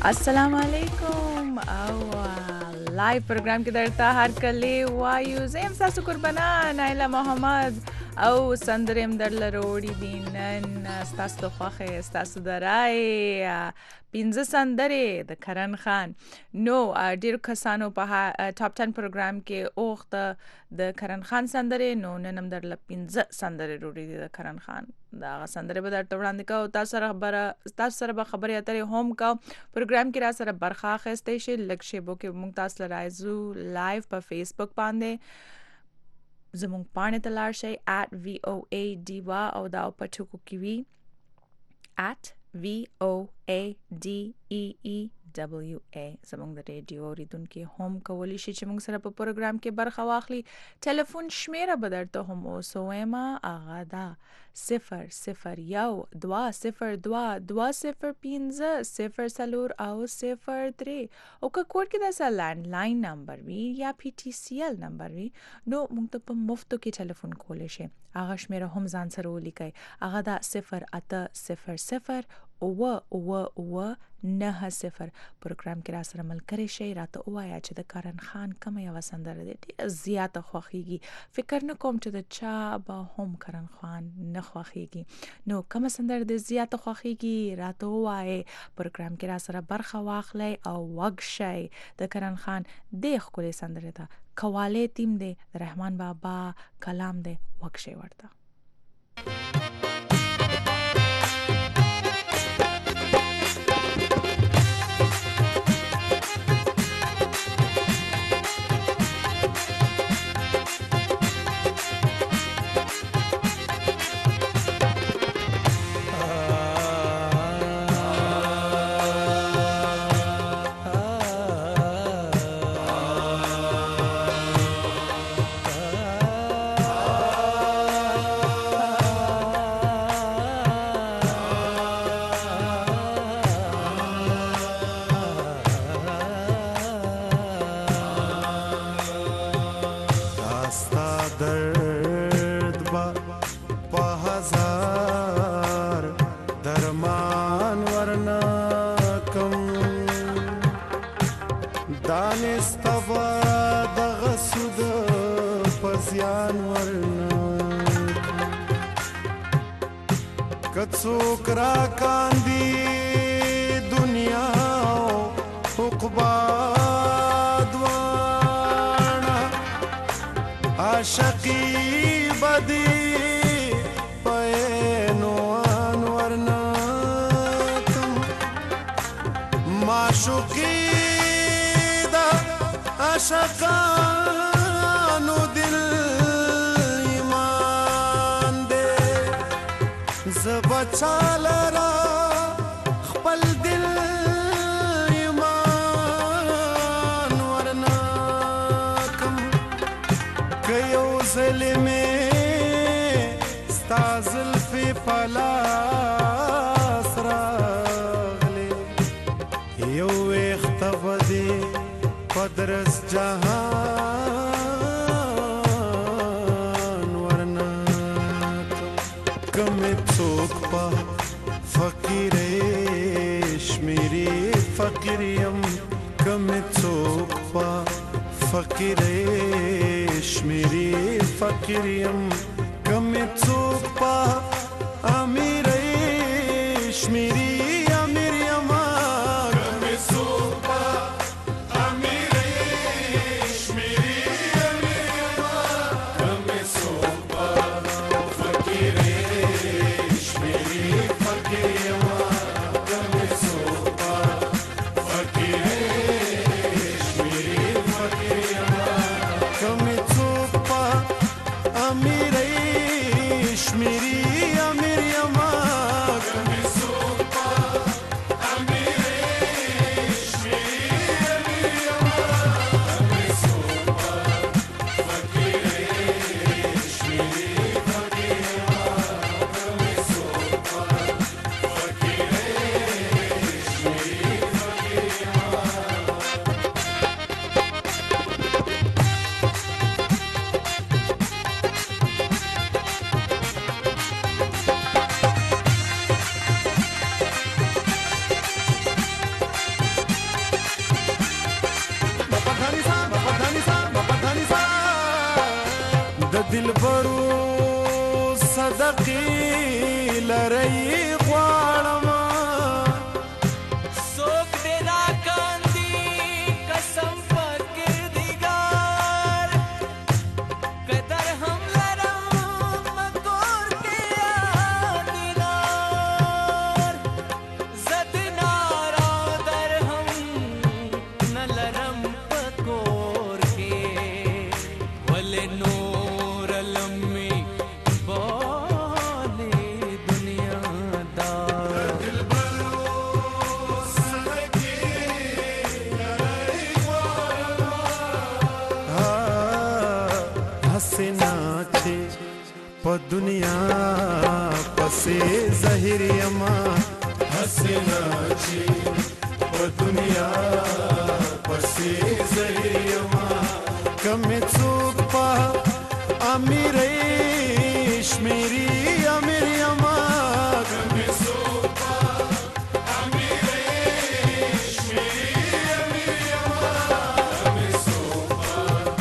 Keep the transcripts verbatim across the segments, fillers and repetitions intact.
السلام علیکم او لایو پروګرام کې درته هر کله وایو زم تاسو قربانا نایلا محمد او سندرم در لروړي دینن تاسو خوخه تاسو درای پنځه سندره د کرن خان نو ډیر کسانو په ټاپ ټن پروګرام کې اوخته د کرن خان سندره نو ننم در ل پنځه سندره وروړي د کرن خان دا سندره به درته وړاندې کوم تاسو سره خبره تاسو سره به خبرې اترې هم کا پروګرام کې را سره برخه اخیستې شي لکه بو کې مونږ تاسو لرایزو لایو په فیسبوک باندې زمونږ پاڼې ته لاړ شئ at voa diva او دا په ټکو کې وي at voa d e e w a زمونږ د ریډیو اوریدونکو هم کولی شي چې موږ سره په پروګرام کې برخه واخلي ټلیفون شمیره به درته هم اوسوم هغه دا صفر صفر یو دوا صفر دوا دوا صفر پنځه صفر څلور او صفر درې او که کوډ کې د لینډ لاین نمبر وي یا پی ټی سی ایل نمبر وي نو موږ ته په مفتو کې ټلیفون کولی شي هغه شمیره هم ځان سره ولیکئ هغه دا صفر اته صفر صفر اوه اوه اوه نه صفر پروګرام کې را سره ملګری شي راته وایا چې د کرن خان کوم یو سندره دی ډیره زیاته خوښیږي فکر نه کوم چې د چا به هم کرن خان نه خوښیږي نو کوم سندره دی زیاته خوښیږي راته وایي پروګرام کې را سره برخه واخلئ او وګ شئ د کرن خان د خپل سندره ته قواله تیم دی رحمان بابا کلام دی وګ شئ ورته کڅوک را کاندی دنیا حقبا دوانا عاشقی بدی پینو انورنا کم معشوقی دا عاشقانو دل بچالرا خپل دل ایمان ورنا کم کيو ظلمه استازل فی پلاس راغلی یو اختبدی پدرس جهان ورنا کم څوک په فقیر شمیری فقیریم کم څوک په فقیر شمیری فقیریم کم څوک په امیر شمیری امیریم کم څوک په امیر شمیری امیریم کم څوک په فقیر دلبرو صدقې لرئ غواړم څوک دې راکاندي قسم په کردګار قدر هم لرم کور کې یادګار زه د نارا درهم نه لرم په کور کې ولې نور لمې بالې دنیادار हसीनाचे प दुनिया पसे जहिरियमा हसीनाचे प दुनिया पसे जहिरियमा कमे चूक पा अमीरेश मेरी अमीरियमा कमे चूक पा अमीरेश मेरी अमीरियमा कमे चूक पा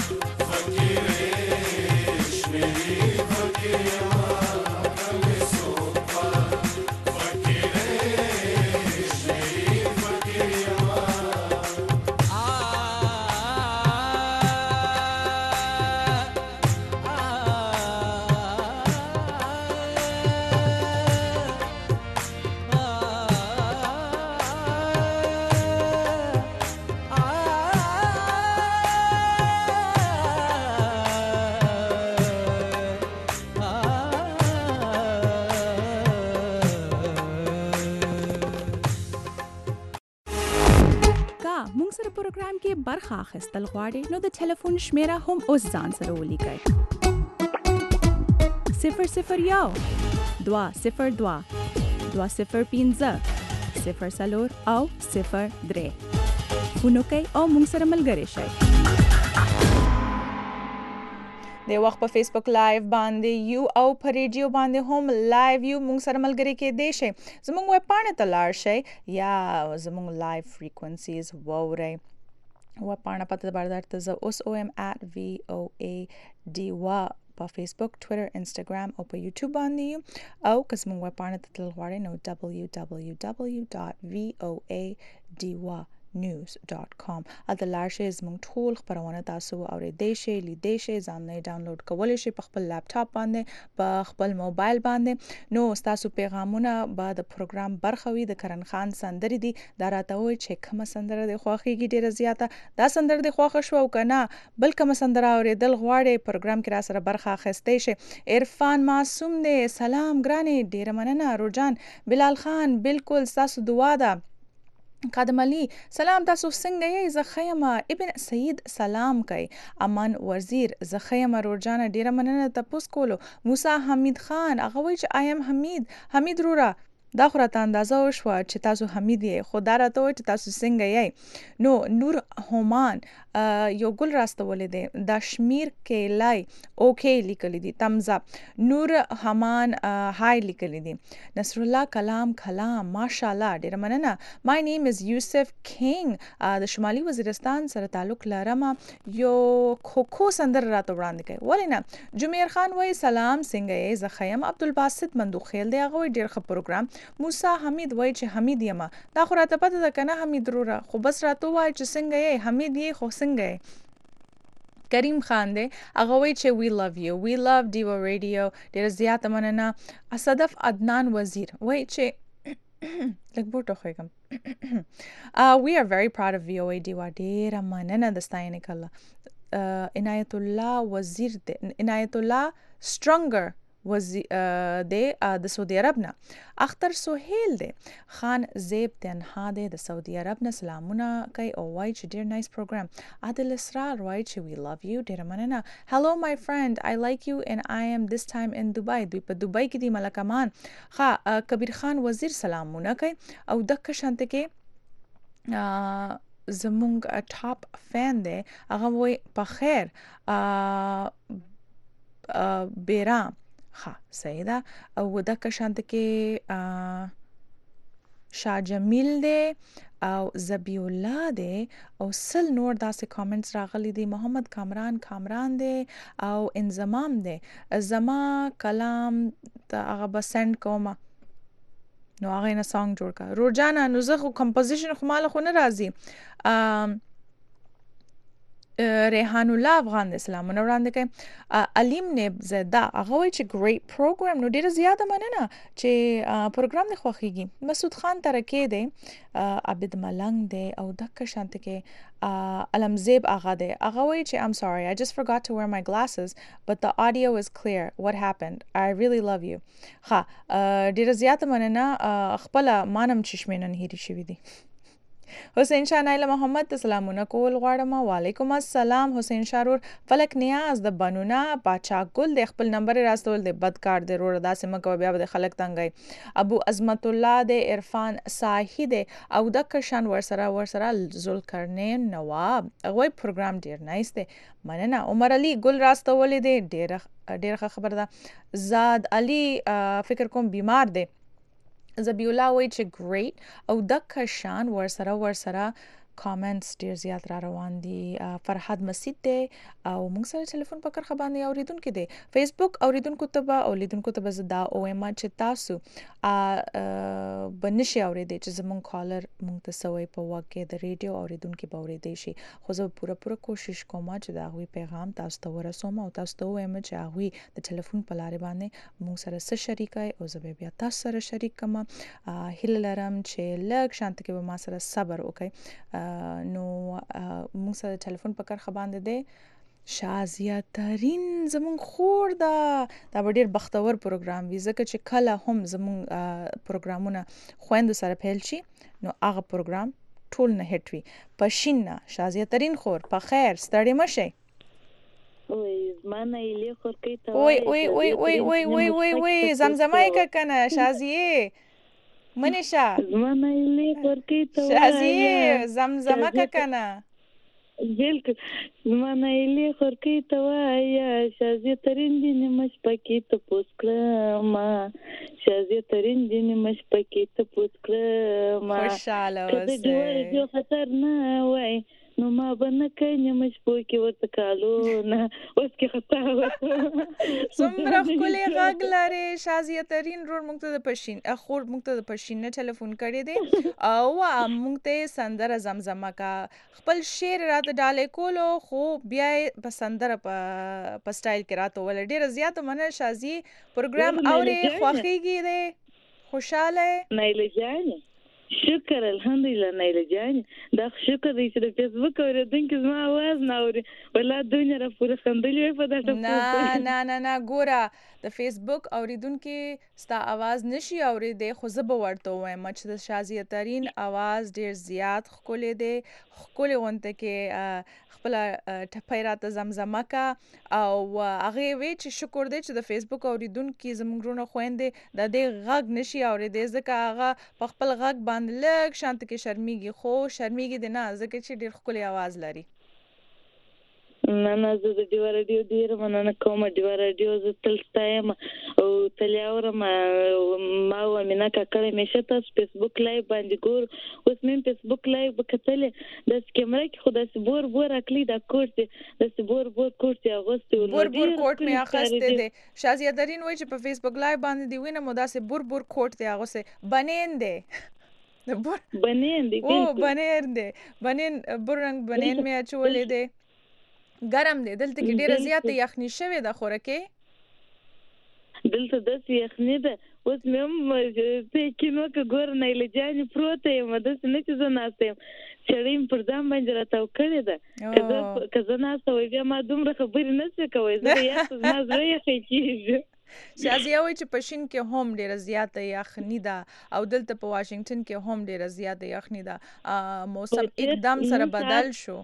फकीरेश मेरी फकीरियमा कमे चूक पा फकीरेश मेरी फकीरियमा کا مونږ سره پروګرام کې برخه اخیستل غواړئ نو د ټلیفون شمیره هم اوس ځان سره ولیکئ صفر صفر یو دوه صفر دوه دوه صفر پنځه صفر څلور او صفر درې فون وکئ او مونږ سره ملګري شئ د وخت په فیسبوک لایو باندې یو او په ریډیو باندې هم لایو یو مونږ سره ملګري کېدای شئ زموږ ویب پاڼې ته لاړ شئ یا زموږ لایو فریکونسیز واورئ ویب پاڼه پته درته زه اوس اوم at voa diwa په فیسبوک ټویټر انسټاګرام او په یوټیوب باندې یو او که زموږ ویب پاڼه ته تلل غواړئ نو double-u double-u double-u dot voa diwa news dot com اته لاړ شئ زموږ ټول خبرونه تاسو اورېدای شئ لیدای شئ ځان نه ډاونلوډ کولی شئ په خپل لپټاپ باندې په خپل موبایل باندې نو تاسو پیغامونه به د پروګرام برخه وي د کرن خان سندرې دي دا راته وایي چې کومه سندره د خوښیږي ډېره زیاته دا سندره د خوښه شوه او که نه بل کومه سندره اورېدل غواړئ پروګرام کې را سره برخه اخیستی شئ عرفان معصوم دی سلام ګرانې ډېره مننه روجان بلال خان بالکل ستاسو دعا ده قادم علي سلام تاسو څنګه یې زه ښه یم ابن سعید سلام کوي امان وزیر زه ښه یم روجانه ډېره مننه تپوس کولو موسی حمید خان هغه وایي چې آیم حمید حمید روره دا خو راته اندازه وشوه چې تاسو حمید یې خو دا راته وایي چې تاسو څنګه یې نو نور هومان یو ګل راستولی دی دا شمیر کیلای اوکې لیکلی دي تمزه نور همان های لیکلی دي نصر الله کلام کلام ماشاءالله ډېره مننه مای نیم از یوسف کینګ د شمالي وزیرستان سره تعلق لرم یو کوکو سندره راته وړاندې کوي ولې نه جمیر خان وایي سلام څنګه یې زه ښه یم عبدالباسط مندوخیل دی هغه وایي ډېر ښه پروګرام موسی حمید وایي چې حمید یم دا خو راته پته ده که نه حمید وروره خو بس راته ووایه چې څنګه یې حمید یې خو څنګه یې کریم خان دی هغه وایي چې we love you we love Diva Radio ډېره زیاته مننه صدف عدنان وزیر وایي چې لږ بوټه خوږم we are very proud of V O A Diva ډېره مننه د ستاینې کله عنایت الله وزیر دی عنایت الله سټرنګر وزی دی د سعودي عرب نه اختر سهیل دی خان زیب تنها دی د سعودي عرب نه سلامونه کوي او وایي چې ډېر نایس پروګرام عادل اسرار وایي چې we love you ډېره مننه hello my friend I like you and I am this time in Dubai دوی په دوبۍ کې دي ملک امان ښه کبیر خان وزیر سلامونه کوي او دغه شانته کې زمونږ ټاپ فین دی هغه وایي په خیر بیرام ښه صحیح ده او دغه شانته کې شاه جمیل دی او زبی الله دی او سل نور داسې کامنټس راغلي دي. محمد کامران کامران دی او انضمام دی. زما کلام ته هغه به سند کومه نو هغه نه سانګ جوړ کا. روجانا نو زه خو کمپوزیشن خو مال خو نه راځي. ریحان الله افغان د اسلامونه وړاندې کوي. علیم نیب زده هغه وایي چې ګریټ پروګرام. نو ډیره زیاته مننه چې پروګرام د خوښیږي. مسعود خان ترکه دی، عبد ملنګ دی او دک شانت کې علمزیب اغا دی. هغه وایي چې I'm sorry I just forgot to wear my glasses but the audio is clear. What happened? I really love you. ها ډیره زیاته مننه. خپل مانم چشمه نن هېری شوې دي. حسین شاه نایله محمد ته سلامونه کول غواړم. وعلیکم السلام حسین شاه رور. فلک نیاز د بنونه باچا ګل د خپل نمبر راستول د بدکار د رور داسې مکو بیا د خلک تنګي. ابو عظمت الله د عرفان ساحي د او د کشان ورسره ورسره ذوالقرنین نواب غوي پروګرام ډیر نایس دی. مننه. عمر علي ګل راستول دی ډیر ډیر خبر ده. زاد علي فکر کوم بیمار دی. زبی الله وایي چې ګریټ او د کشان ورسره ورسره کامنټس ډیر زیات را روان دي. فرحاد مسید دی او موږ سره ټلیفون په کرخه باندې اوریدونکو دی. فیسبوک اوریدونکو ته به اولیدونکو ته به زدا او ایم چې تاسو ا بنشي اوریدي چې زمون کالر موږ ته سوي په واقع د ریډیو اوریدونکو به اوریدي شي. خو زه پوره پوره کوشش کوم چې دا غوي پیغام تاسو ته ورسوم او تاسو ته وایم چې هغه د ټلیفون په لارې باندې موږ سره سره شریکای او زه بیا تاسو سره شریک کما. هیله لرم چې لږ شانت کې به ما سره صبر وکړي. نو موږ سره ټلیفون په کرخه باندې دی. شازیه ترین زمون خور دا دا ډیر بختور پروګرام وی ځکه چې کله هم زمون پروګرامونه خويندو سره پیل شي نو هغه پروګرام ټول نه هټ وی. پښینه شازیه ترین خور په خیر ستړي مشه. وای زمانه یې خور کوي ته وای وای وای وای وای وای وای وای زمزمای کا کنه شازیه منشا زمانه یې خور کوي ته شازیه زمزمه کا کنه بالکل زمانه یې خور کوي ته وایا شازیه ترین دې مش پکې ته پوس کړم شازیه ترین دې مش پکې ته پوس کړم خوشاله اوسه کله جو خطر نه وای نو ما بنه کینه مش پوکي ورته کالو نه اوس کې خطا وته. څومره خولي غږ لري. شازیه ترین رور موږ ته د پښین اخور موږ ته د پښین نه ټلیفون کړی دی او موږ ته سندره زمزمه کا خپل شعر راته ډالې کولو خو بیا په سندره په په سټایل کې راته ول. ډیر زیات مننه شازی پروګرام اوري خوخیږي دی خوشاله نه لجانه. شکر الحمدلله نایله جان. دا شکر دی چې د فیسبوک اوریدونکو زما आवाज نه اوري ولا دنیا را پوره خندلې په دا ټکو. نه نه نه نه ګوره د فیسبوک اوریدونکو ستا आवाज نشي اوریدي خو زه به ورته وایم چې د شازیه ترین आवाज ډیر زیات خولې دی خولې وانته کې خپل ټپای راته زمزمه کا او هغه وی چې شکر دی چې د فیسبوک اوریدونکو زمونږونه خويندې د دې غږ نشي اوریدي ځکه هغه په خپل غږ باندې لږ شانت کې شرمېږي خو شرمېږي دی نه ځکه چې ډیر خولي आवाज لري. نه نه زه د دیو رادیو ډیر مننه کوم. دیو رادیو زه تل ستایم او تل اورم. ما و مینا کاکړې مشه تاسو فیسبوک لایو باندې ګور اوس مې فیسبوک لایو وکړلې د کیمرې کې خو د بور بور اکلی د کورس د بور بور کورس اغوستي بور بور کوټ مې اخسته دي. شازیه درین وای چې په فیسبوک لایو باندې دی وینم داسې بور بور کوټ دی اغوسه بنین دی بور بنین دی او بنین دی بنین بورنګ بنین مې اچولې دی ګرم دی دلته کې ډیره زیاته یخني شوې ده خوراکې دلته د یخني ده اوس مې په کینو کې ګور نه لجاني پروته یم د سنې چې زه ناستم چړیم پر ځم باندې راته کړې ده کله کله ناسته وي بیا ما دومره خبرې نه څه کوي زه یا څه ما زړه یې خېږي. شازیه وایي چې پښین کې هم ډیره زیاته یخني ده او دلته په واشنگټن کې هم ډیره زیاته یخني ده. موسم एकदम سره بدل شو.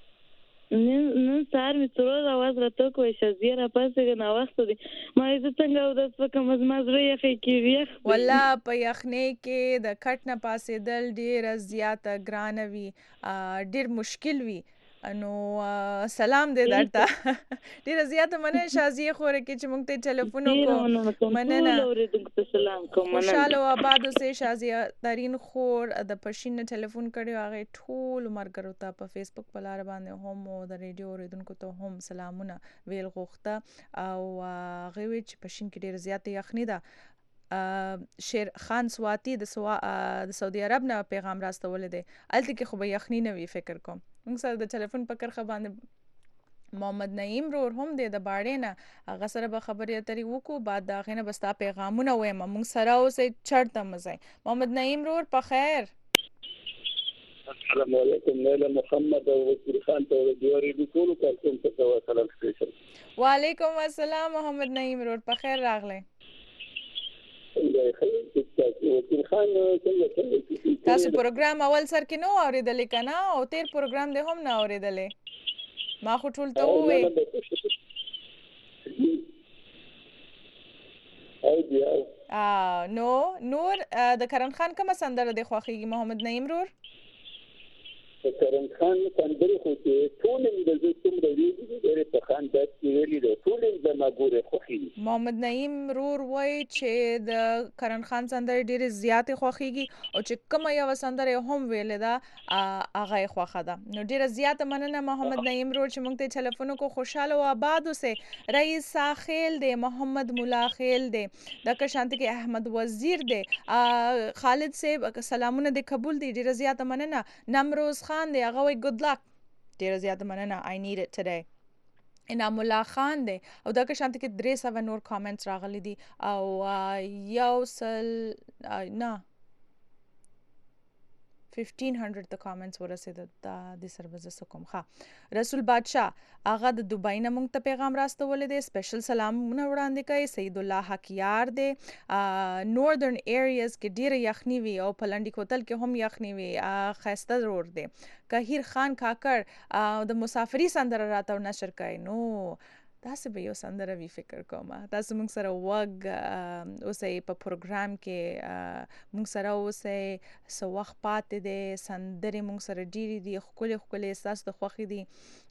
نن نن سار می څلور आवाज راته کوي شازیه را پاسه نه وخت دي ما یې څنګه او د څه کوم مزرې یې کیږي ولا په یخنی کې د کټ نه پاسې دل ډیر زیاته ګران وي ډیر مشکل وي نو سلام دې درته ډیره زیاته مننه شازیه خوره کې چې موږ ته ټلیفون وکړو مننه اوریدونکو ته سلام کوم خوشاله او آباد اوسې شازیه ترين خور د پښین ټلیفون کړي هغه ټول مرګرو ته په فیسبوک په لار باندې هم او د ریډیو اوریدونکو ته هم سلامونه ویل غوښته او هغه وی چې پښین کې ډیره زیاته یخنی ده شیر خان سواتی د سوا د سعودي عرب نه پیغام راستول دي الته کې خو به یخنی نه وی فکر کوم موږ سره د ټلیفون په کرخه باندې محمد نعیم رور هم د باړې نه هغه سره به خبرې اترې وکړو بعد دا غینه بستا پیغامونه وایم موږ سره اوسې چرته مزای محمد نعیم رور په خیر السلام علیکم نیلا محمد او وزیر خان ته د جوړې د ټول کارکون ته سلام سپیشل وعلیکم السلام محمد نعیم رور په خیر راغله تاسو پروګرام اول سر کې نو اوریدل کنه او تیر پروګرام دې هم نه اوریدلې ما خو ټول ته وې ا نو نور د کرن خان کوم سندره د خوخيږي محمد نعیم رور کرن خان سندره خو ته ټول د زوم د ویډیو ډېر په خان د ویلي د ټول د ماګوره خوخي محمد نعیم رور وای چې د کرن خان سندره ډېر زیاته خوخيږي او چې کوم یو سندره هم ویل دا هغه خوخه ده نو ډېر زیاته مننه محمد نعیم رور چې موږ ته ټلیفون کو خوشاله او آباد اوسه رئیس ساخیل دی محمد مولا خیل دی د کشانت کې احمد وزیر دی خالد صاحب سلامونه د قبول دی ډېر زیاته مننه نمروز خان دی هغه وی ګډ لک ډیر زیاته مننه I need it today انعام الله خان دی او دا که شانت کې درې سوه نور کامنټس راغلي دي او یو سل نه fifteen hundred د کامنټس ورسېد د د سرویس کوم ښه رسول بادشاہ هغه د دوبۍ نه مونږ ته پیغام راستول دي سپیشل سلامونه وړاندې کوي سید الله حکیار دی نوردرن ایریاز کې ډیره یخنی وی او پلنډي کوتل کې هم یخنی وی خسته ضرور دی کهیر خان کاکړ د مسافری سندره راته نشر کوي نو تاسو به یو سندره وی فکر کوم تاسو موږ سره وګ اوسې په پروګرام کې موږ سره اوسې سو وخت پاتې دي سندره موږ سره ډیری دي خپل خپل احساس د خوخي دي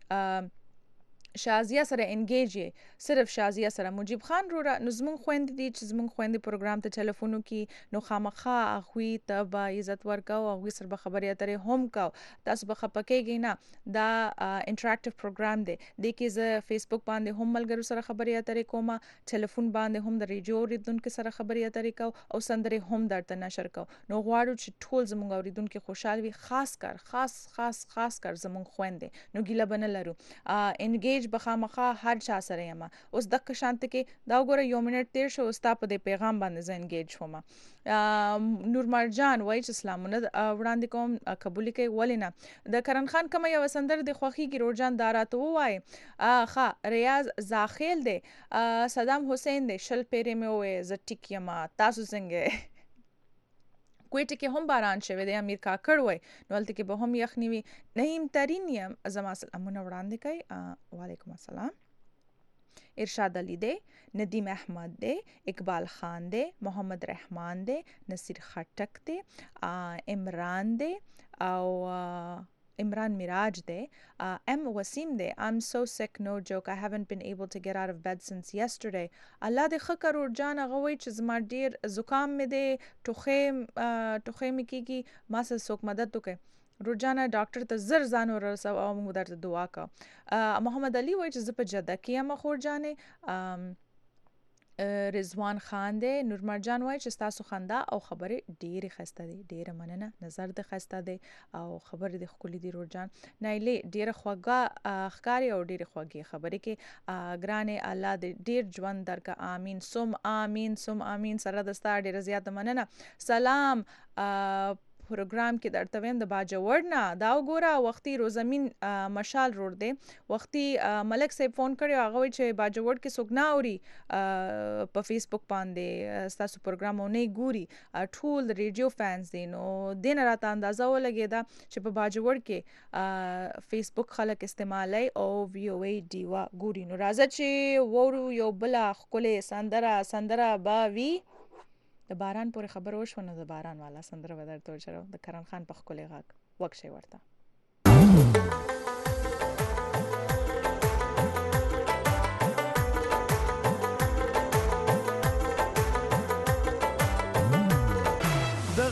شازیه سره انګیج صرف شازیه سره مجيب خان رو نظم خويند دي چې زمون خويند پروګرام ته ټلیفونو کې نو خامخا اخوي ته با عزت ورکاو او سر به خبرې اترې هم کاو تاسو به خپکیږئ نه دا انټراکټیو پروګرام دی د کې ز فیسبوک باندې هم ملګرو سره خبرې اترې کوم ټلیفون باندې هم د ریډیو اوریدونکو سره خبرې اترې کاو او سندره هم درته نشر کاو نو غواړو چې ټول زمونږ اوریدونکو خوشاله وي خاص کر خاص خاص خاص کر زمونږ خويند نو ګیله بنه لرو انګیج بخامخه هر چا سره یم اوس دغه شانت کې دا وګوره یو منټ تیر شو ستا په دې پیغام باندې ز انګیج شوم نور مرجان وای چې سلامونه وړاندې کوم قبول کوي ولینا د کرن خان کوم یو سندر د خوخي کی روجان دارات وای ښه ریاض زاخیل دی صدام حسین دی شل پیری مې وې ز ټیک یما تاسو څنګه کوټه کې هم باران شوه د امیر کاکړ وای نو الته کې به هم یخنی وی نعیم ترین یم زما سلامونه وړاندې کوي وعلیکم السلام ارشاد علی دی ندیم احمد دی اقبال خان دی محمد رحمان دی نصیر خټک دی عمران دی او Imran Miraj de uh, M Wasim de I'm so sick no joke I haven't been able to get out of bed since yesterday Allah de khakar ur jaan غوي چې زما ډیر زکام مې دی ټوخه ټوخه مې کیږي ما سره څوک مدد وکړي روجانا ډاکټر ته زر ځان ورسو او موږ درته دعا کا محمد علي وای چې زه په جده کې یم خور جانې رضوان خان دی نور مرجان وای چې تاسو خندا او خبره ډیره خسته دي ډیره مننه نظر د خسته دي او خبره د خولي دي روجان نایله ډیره خوګه خکاری او ډیره خوږی خبره کې ګرانه الله دې ډیر ژوند درکا امين سم امين سم امين سره د ستاره ډیره زیات مننه سلام پروګرام کې درته ویم د باجوړ نه دا وګوره وختي روزمین مشال روډ دی وختي ملک صاحب فون کړو هغه چې باجوړ کې سګنا اوري په فیسبوک باندې تاسو پروګرامونه ګوري ټول ریډیو فانز دي نو دین راته اندازه ولګی دا چې په باجوړ کې فیسبوک خلک استعمالي او وی او ای ډیوا ګوري نو راځه چې وورو یو بل خپلې سندره سندره با وی د باران پورې خبر وشو نو د باران والا سندره ودر تو چرو د کرن خان په خپل غاک وک شي ورته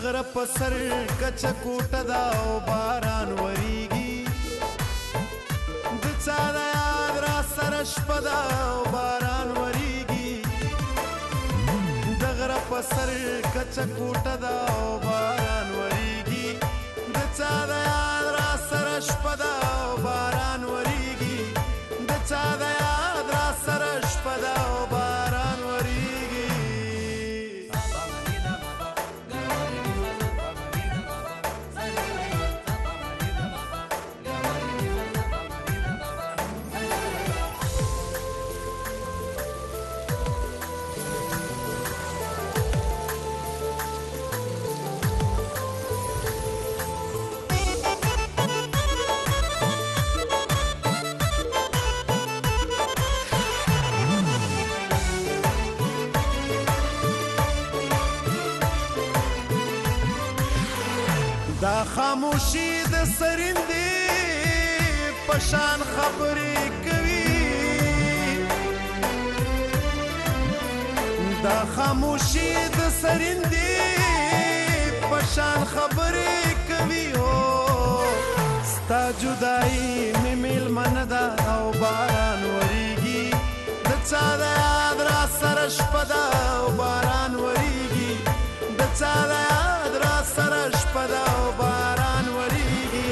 غره په سر کچه کوټه دا او باران وریږي د چا د یاد را سره شپه دا او باران وریږي د غره په سر کچه کوټه دا او باران وریږي د چا د یاد را سره شپه دا او باران وریږي د چا د یاد را سره شپه دا او باران وریږي دا خاموشي د سرندې پشان خبرې کوي دا خاموشي د سرندې پشان خبرې کوي او ستا جدایي مې میلمنه ده او باران وریږي د چا د یاد را سره شپه ده او باران وریږي د چا د یاد را سره شپه ده او باران وریږي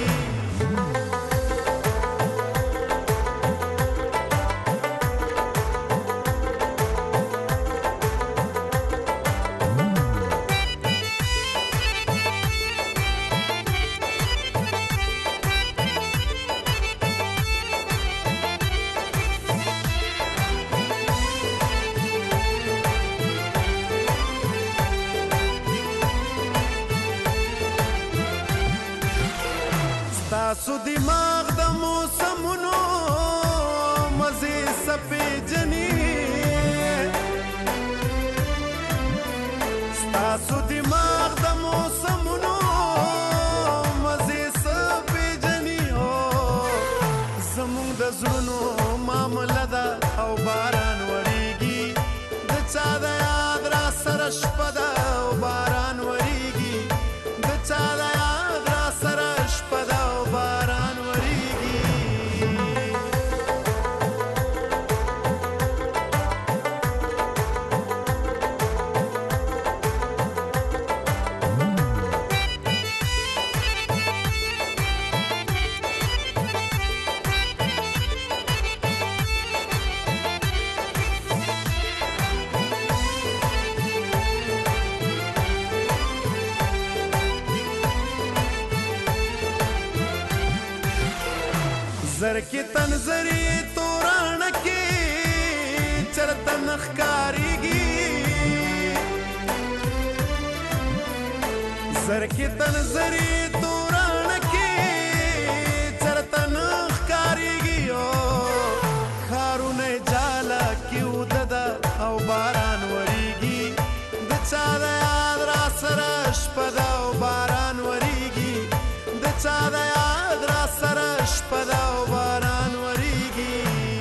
ستاسو دماغ د موسمونو مزې سپېجنې ستاسو دماغ د موسمونو مزې سپېجنې او زمونږ د زړونو معامله ده او باران وریږي د چا د یاد را سره شپه ده او باران وریږي د چا د یاد را سره شپه ده او باران وریږي زر کې تنظرې توران کې چرته نخکاریږي زر کې تنظرې توران کې چرته نخکاریږي او ښارونه جاله کې ودده او باران وریږي د چا د یاد را سره شپه ده او باران وریږي د چا د یاد را سره شپه ده او باران وریږي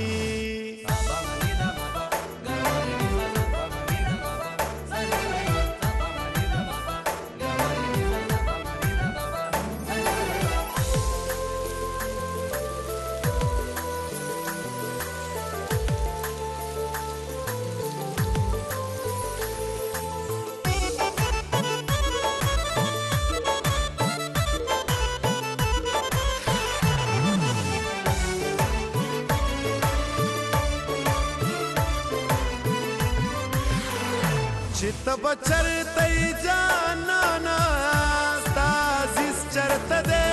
چې ته به چرته یې جانانه ستا عزیز چرته دی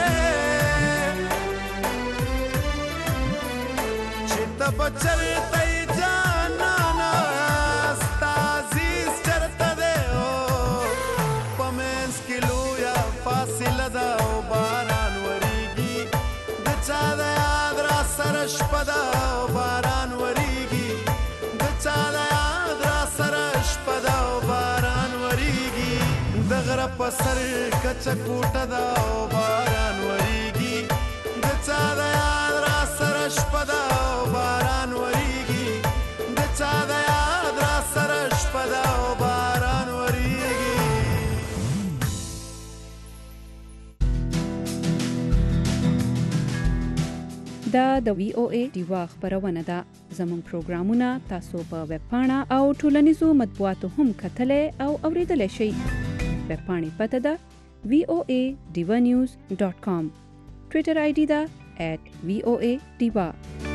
چې ته به چرته یې جانانه ستا عزیز چرته دی په منځ کې لویه فاصله ده او باران وریږي د چا د یاد را سره شپه ده او باران وریږي د چا د یاد را سره شپه ده او باران وریږي د غره په سر کچه کوټه ده او باران وریږي د چا د یاد را سره شپه ده او باران وریږي د چا د یاد را سره شپه ده او باران وریږي دا د وی او ای ډیوا خبرونه ده. زموږ پروګرامونه تاسو په ویب پاڼه او ټولنیزو مطبوعاتو هم کتلای او اوریدلای شئ. ویب پاڼې پته ده وی او ای ډیوا نیوز ډاٹ کام. ټویټر آی ډي ده ایٹ وی او ای ډیوا.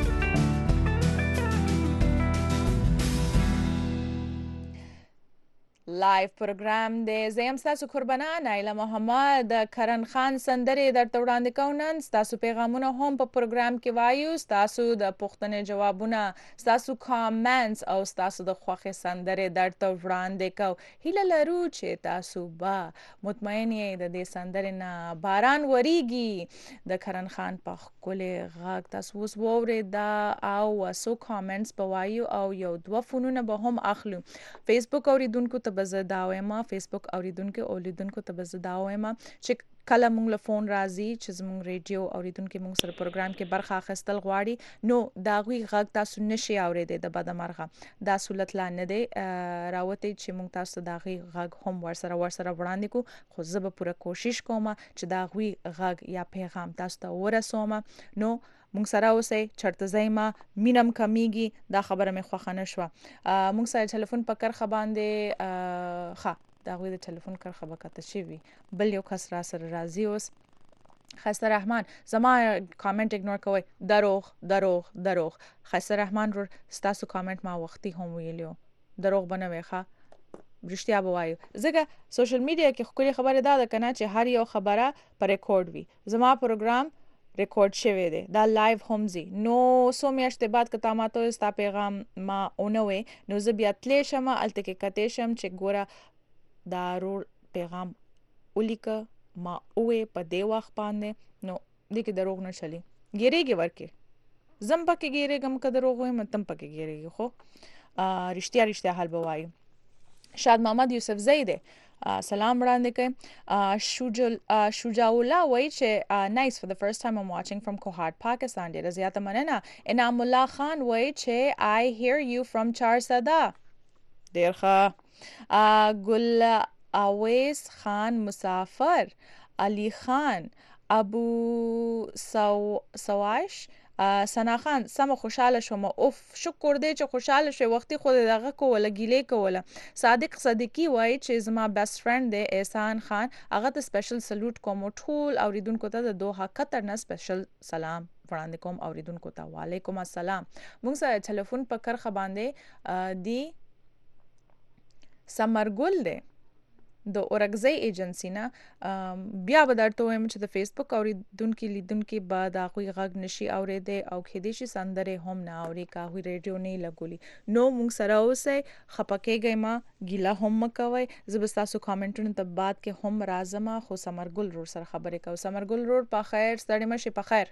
لایف پروګرام دی. زه یم ستاسو قربانه نایله محمد. کرن خان سندرې درته وړاندې کوم. نن ستاسو پیغامونه هم په پروګرام کې وایو، ستاسو د پوښتنې جوابونه، ستاسو کامنټس او ستاسو د خوښې سندرې درته وړاندې کوو. هیله لرو چې تاسو به مطمئن یې د دې سندرې نه باران وریږي. د کرن خان په ښکلې غږ تاسو اوس واورېده او څو کامنټس به وایو او یو دوه فونونه به هم اخلو. فیسبوک اوریدونکو ته به زه دا وایم، فیسبوک اوریدونکو او لیدونکو ته به زه دا وایم چې کله موږ له فون راځي چې زموږ ریډیو اوریدونکو موږ سره پروګرام کې برخه اخیستل غواړي، نو د هغوی غږ تاسو نشئ اوریدی د بده مرغه. دا سهولت لا نه دی راوتی چې موږ تاسو ته د هغوی غږ هم ورسره ورسره وړاندې کړو، خو زه به پوره کوشش کوم چې د هغوی غږ یا پیغام تاسو ته ورسوم. نو مونږ سره اوسئ، چرته ځئ ما مینم کمیږي، دا خبره مې خوښه نه شوه. مونږ سره ټلیفون په کرښه باندې ښه د هغوی د ټلیفون کرښه به کته شوي. بل یو کس را سره راځي اوس. خسته رحمان، زما کامنټ اګنور کوئ. دروغ دروغ دروغ. خسته رحمان رور ستاسو کامنټ ما وختي هم ویلیو، دروغ به نه وي ښه، رښتیا به وایو. ځکه سوشل میډیا کې ښکلې خبره دا ده که نه چې هر یو خبره په ریکورډ وي. زما پروګرام ریکورډ شوی دی، دا لایو هم ځي. نو څو میاشتې بعد که تا ماته وویل ستا پیغام ما ونه وی، نو زه بیا تلی شم هلته کې کتی شم چې ګوره دا رور پیغام ولیکه ما ووی په دې وخت باندې. نو دې کې دروغ نه چلی. ګیرېږي ورکې، زم پکې ګیرېږم که دروغ وایم تم پکې ګیرېږي، خو رښتیا رښتیا حال به وایو. شاد محمد یوسف زی دی، سلام وړاندې کوي. شجاع الله وایي چې نایس for the first time I'm watching from Kohat Pakistan. ډېره زیاته مننه. انعام الله خان وایي چې I hear you from چارسده. ډېر ښه. ګل اویس خان مسافر، علي خان، ابو سواش، سنا خان، سمه خوشحاله شوم. اوف شکر دی چې خوشحاله شوی، وختي خو دغه کوله ګیلې کوله. صادق صدیقي وایي چې زما بیسټ فرند دی احسان خان، هغه ته سپیشل سلوټ کوم. ټول اوریدونکو ته د دوحه قطر نه سپیشل سلام وړاندې کوم. اوریدونکو ته وعلیکم السلام. موږ سره ټلیفون په کرښه باندې دی ثمرګل دی د اورګزۍ ایجنسی نه. بیا به درته وایم چې د فیسبوک اوریدونکي لیدونکي به د هغوی غږ نشي اوریدی او کیدای شي سندرې هم نه اوري که هغوی ریډیو نه یې لګولي. نو موږ سره اوسئ، خفه کیږئ ما، ګیله هم مه کوئ. زه به ستاسو کامنټونو ته بعد کې هم راځم، خو ثمرګل رور سره خبرې کوو. ثمرګل رور په خیر، ستړي مه شئ. په خیر.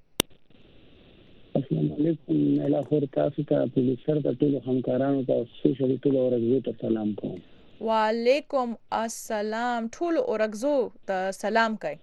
السلام علیکم. نایله خور، تاسو ته پروډوسر ته ټولو همکارانو ته سپیشلي ټولو اورګزو ته سلام کوم. وعلیکم السلام. ټولو اورګزو ته سلام کوي.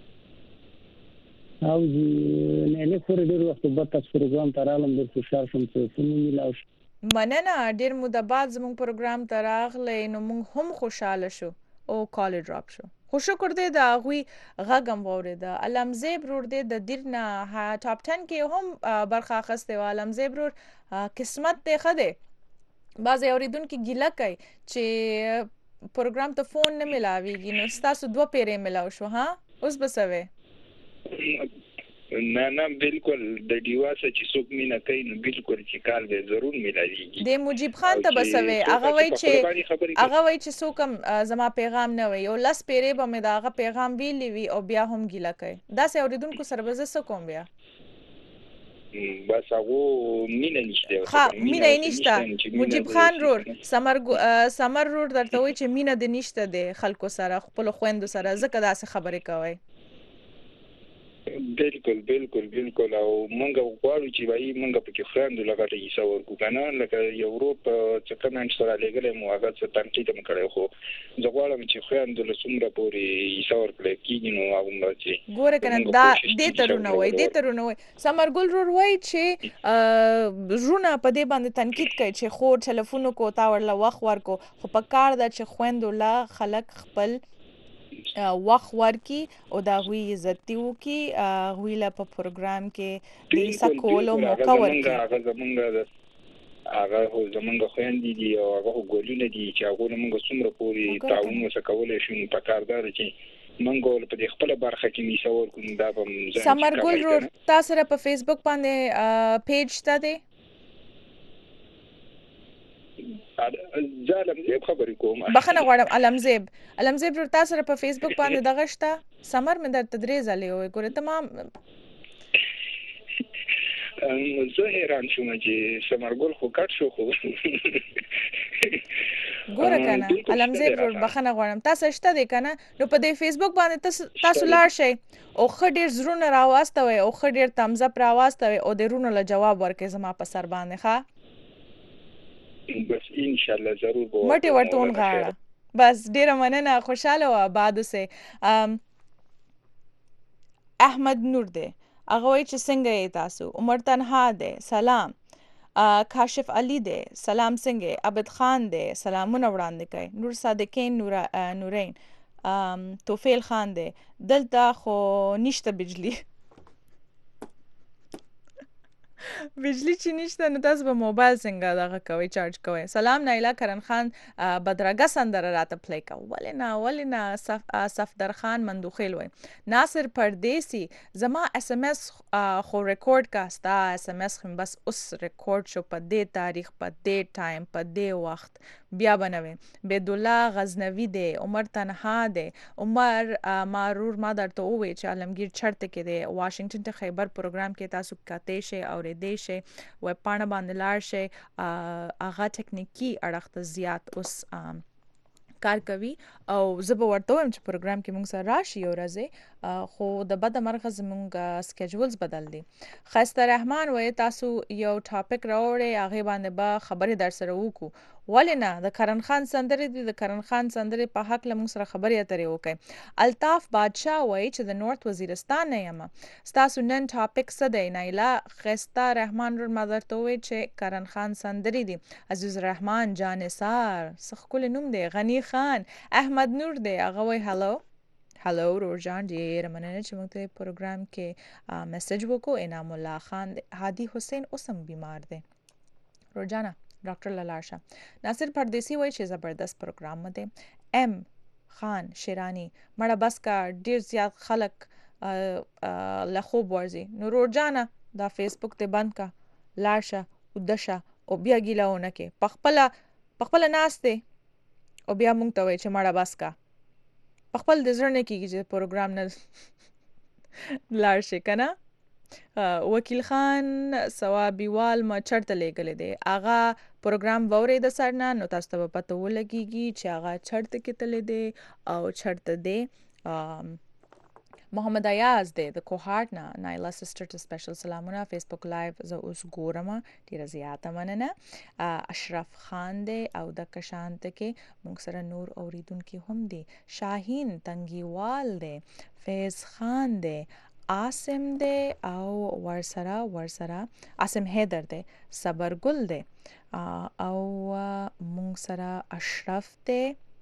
او نایله خور، ډېر وخت بعد تاسو پروګرام ته راغلم، ډېر خوشحال شوم چې څه مو میلاو شو. مننه، ډېر موده بعد زموږ پروګرام ته راغلی، نو موږ هم خوشحاله شو. او کال ډراپ شو، خو شکر دی د هغوی غږ هم واورېده. علمزیب رور دی د دیر نه ټاپ ټن کې هم برخه اخیستې وه. علمزیب رور قسمت دی ښه دی. بعضې اورېدونکي ګیله کوي چې پروګرام ته فون نه میلاویږي، نو ستاسو دوه پیرې میلاو شو. ها اوس به څه وی؟ نه نه بالکل د ډیوا سره چې څوک مینه کوي نو بالکل چې کال دی ضرور میلاویږي. د مجیب خان ته به څه وی؟ هغه وایي چې هغه وایي چې څوک هم زما پیغام نه وی، یو لس پیرې به مې د هغه پیغام ویلی وي او بیا هم ګیله کوي. داسې اورېدونکو سره به زه څه کوم بیا؟ بس هغو مینه نشته. ښه مینه یې نشته. مجیب خان رور، سمر رور درته وایي چې مینه دې نشته د خلکو سره، خپلو خویندو سره، ځکه داسې خبرې کوئ. بالکل بالکل بالکل. او مونږ غواړو چې وایي مونږ پکې خویندو له غټه حصه ورکړو که نه. لکه یو ورور په څه کمنټ سره لیږلی مو، هغه څه تنقید هم کړی، خو زه غواړم چې خویندو له څومره پورې حصه ورکړی کېږي نو هغومره چې ګوره که نه دا دې ته رونه وایي، دې ته رونه وایي. ثمرګل رور وایي چې زړونه په دې باندې تنقید کوي چې خور ټلیفون وکړو تا ورله وخت ورکړو، خو په کار ده چې خویندو له خلک خپل وخت ورکی او دا غوي عزت وکي غوي لا په پروګرام کې د سکولو موقع ورکی. هغه زمونږ د هغه زمونږ خويندې دي او هغه ګولونه دي چې هغه موږ څومره پوری تعاون وکولای شو په کاردار کې منګول په خپل برخه کې میثور کوم دا به ځان سمرګل رو تاسو را په فیسبوک باندې پیج تا دی زالم زیب خبرې کوم بخنه غواړم علمزیب علمزیب رو تاسو را په فیسبوک باندې دغه شته سمر مې در تدریس علي او ګوره تمام زه حیران شوم چې سمرګل خو کټ شو خو ګوره کنه علمزیب رو بخنه غواړم تاسو شته دی کنه نو په دې فیسبوک باندې تاسو لاړ شئ او خډیر زرونه راواستوي او خډیر تمز اپ راواستوي او د رونو له جواب ورکې زما په سر باندې ښه بس ان شاء الله ضرور به مټي ورتون غاړه بس ډیره مننه خوشاله او آباد اوسه. احمد نور دی هغه وایي چې څنګه یې تاسو عمر تنها دی سلام کاشف علي دی سلام څنګه عبد خان دی سلامونه وړاندې کوي نور صادقین نور نورین توفیل خان دی دلته خو نشته بجلی بجلی چې نشته نو تاسو به موبایل څنګه دغه کوي چارج کوي. سلام نایلا کرن خان بدرګه سندره راته پلی کو ولنا ولنا صفدر خان مندوخیل وای ناصر پردیسی زما اس ام اس خو ریکارډ کا ستا اس ام اس هم بس اوس ریکارډ شو په دې تاریخ په دې ټایم په دې وخت بیا بنوي بيد الله غزنوي دی عمر تنها دی عمر مارور ما درته وې چې عالمگیر چرته کې دی واشنگټن ته خیبر پروګرام کې تاسو کاته شي او دې شي و پاڼه باندې لاړ شي اغه ټکنیکی اړخ زیات اوس کار کوي او زه به ورته وایم چې پروګرام کې موږ سره راشي او راځي خو د بد مرغه زموږ سکیجولز بدل دي. خسته رحمان وای تاسو یو ټاپک راوړی هغه باندې به خبرې در سره وکړو ولنه د کرن خان سندرې دي د کرن خان سندرې په حق له موږ سره خبرې اترې وکړي. الطاف بادشاه وای چې د نورث وزیرستان نه یم تاسو نن ټاپک څه دی نایلا خسته رحمان ور مدر ته وای چې کرن خان سندرې دي عزیز رحمان جانثار سخکل نوم دی غنی خان احمد نور دی هغه وای هالو هالو روزان ډیر مننه چې موږ ته پروګرام کې میسج وکړو. انعام الله خان هادي حسین اوسم بیمار دی روزانه ډاکټر لالاشا ناصر پردیسی وای چې زبردست پروګرام مده ام خان شیرانی مړه بس کا ډیر زیات خلک له خوب ورزي نو روزانه دا فیسبوک ته بند کا لاشا ودشا او بیا ګیلاونه کې پخپل پخپل ناشته او بیا مونږ ته وای چې مړه بس کا خپل د ځړنه کېږي چې پروګرام نه لاړ شي کنه. وکیل خان ثوابیوال ما چرته لګلې دی اغا پروګرام ووري د سرنا نو تاسو ته پته ولګيږي چې اغا چرته کې تلې دی او چرته دی. محمد ایاز دی د کوهارت نه نایلا سسټر ته سپیشل سلامونه فیسبوک لایو زه اوس ګورم ډیره زیاته مننه. اشرف خان دی او د کشانت کې موږ سره نور اوریدونکو هم دی شاهین تنګیوال دی فیض خان دی عاصم دی او ورسره ورسره عاصم حیدر دی صبر ګل دی او مونږ سره اشرف دی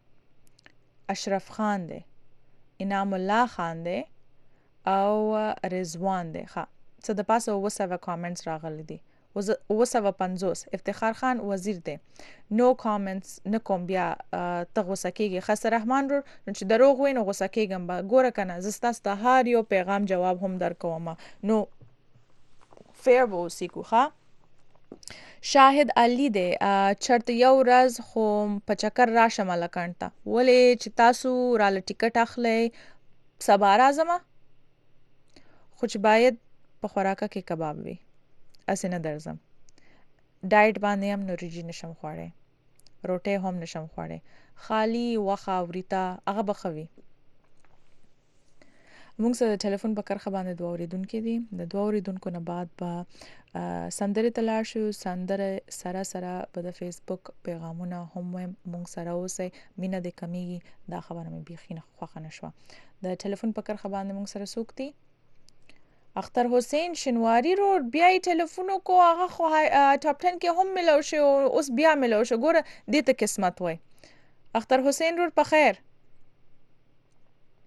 اشرف خان دی انعام الله خان دی او رضوان دی. ښه څه د پاسه وسوه کامنټس راغلي دي وسوه پنځوس افتخار خان وزیر دی نو کامنټس نه کوم بیا ته غوسه کېږي. خسته رحمان رو چې دروغ وای نو غوسه کېږم به ګوره کنه زه ستاسو د هر یو پیغام جواب هم درکوم نو فیر به اوسیکو. ښه شاهد علي دی چرته یو ورځ خو په چکر راشم لکڼ ته ولې چې تاسو راله ټیکټ اخلئ سبا راځم خو چې باید په خوراکه کې کباب وي اسې نه درځم ډایټ باندې هم نورجی نشم خوړی روټه هم نشم خوړی خالی وخه وریتا هغه بخوي. موږ سره ټلیفون په کرخه باندې دوه اوریدونکو دي د دوه اوریدونکو نه بعد به سندره تلار شو سندره سره سره په د فیسبوک پیغامونه هم موږ سره اوسه مینه د کمیږي دا خبره مې بیخي نه خوښه نشوه. د ټلیفون په کرخه باندې موږ سره سوکتي اختر حسین شنواری رو بیا ټلیفونو کو هغه خو ټاپ ټن کې هم ملو شو اوس بیا ملو شو ګوره دې ته قسمت وای. اختر حسین رو په خیر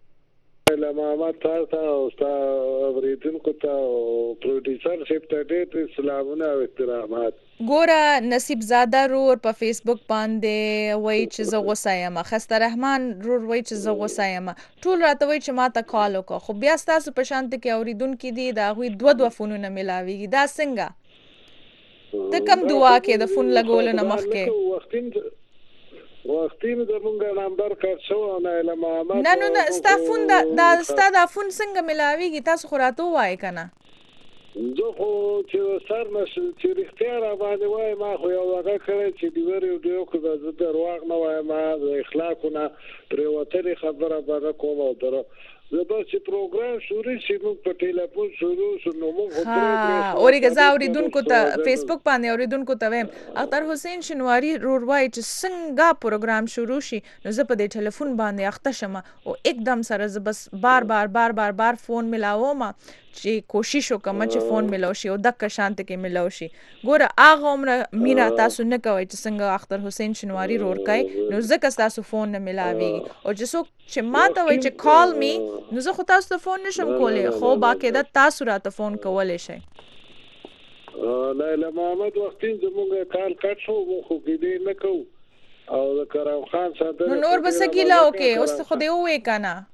نایله محمد تاسو او تاسو اوریدونکو ته او پروډوسر شپ ته ډېر سلامونه او احترامات. ګوره نصیب زاده رور په فیسبوک باندې وایي چې زه غوسه یم، خسته رحمان رور وایي چې زه غوسه یم، ټول راته وایي چې ما ته کال وکړه، خو بیا ستاسو په شانته کې اوریدونکي دي د هغوی دوه دوه فونونه میلاویږي، دا څنګه؟ ته کوم دعا کې د فون لګولو نه مخکې؟ وختي مې زمونږ نمبر کټ شو او نایله محمد نه نو نه ستا فون دا ستا دا فون څنګه میلاویږي؟ تاسو خو راته ووایئ که نه؟ زه خو چې سر نه چې رښتیا را باندې وایم ما خو یو هغه کړی چې ډیور ویډیو کې زه درواغ نه وایم، د اخلاقو نه پرېوتلې خبره به نه کوم او در زه بس چې پروګرام شروع شي موږ په ټلیفون شروع شو نو موږ ها اورېږه زه اوریدونکو ته فیسبوک باندې اوریدونکو ته وایم اختر حسین شنواري رور وایي چې څنګه پروګرام شروع شي نو زه په دې ټلیفون باندې اخته شم او एकदम سره زه بس بار بار بار بار بار فون ملاوم چې کوشش وکم چې فون ملو شي او دک شانت کې ملو شي. ګوره هغه عمر مینا تاسو نه کوي چې څنګه اختر حسین شنواري رور کوي نو ځکه تاسو فون نه ملاوي او چې څوک چې ماته وایي چې کال می نو زه خو تاسو ته فون نشم کولی خو باقاعده تاسو راته فون کولی شئ. نایله محمد وختي زمونږ کال کټ شو مو خو کېدی نه کوو او د کرم خان صدر نو نور به څه ګیله وکړې اوس خو دې ووایې که نه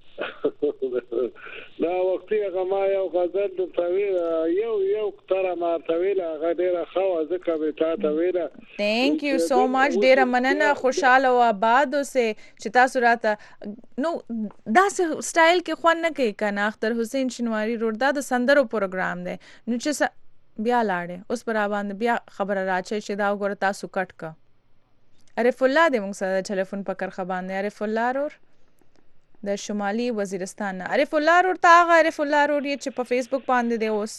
دا وختي هغه ما یو غزل درته ویله یو یو تره ما ورته ویله هغه ډېره ښه وه ځکه مې تا ته ویله. تھینک یو سو مچ ډېره مننه خوشحاله او آباد اوسئ چې تاسو راته نو داسې سټایل کې خوند نه کوي که نه اختر حسین شنواري رور دا د سندرو پروګرام دی نو چې بیا لاړې اوس به راباندې بیا خبره راچئ چې دا وګوره تاسو کټ که عرف الله دی موږ سره د ټلیفون په کرښه باندې. عرف الله رور د شمالي وزیرستان نه. عرف الله رور ته هغه عرف الله رور یې چې په فیسبوک باندې دی اوس؟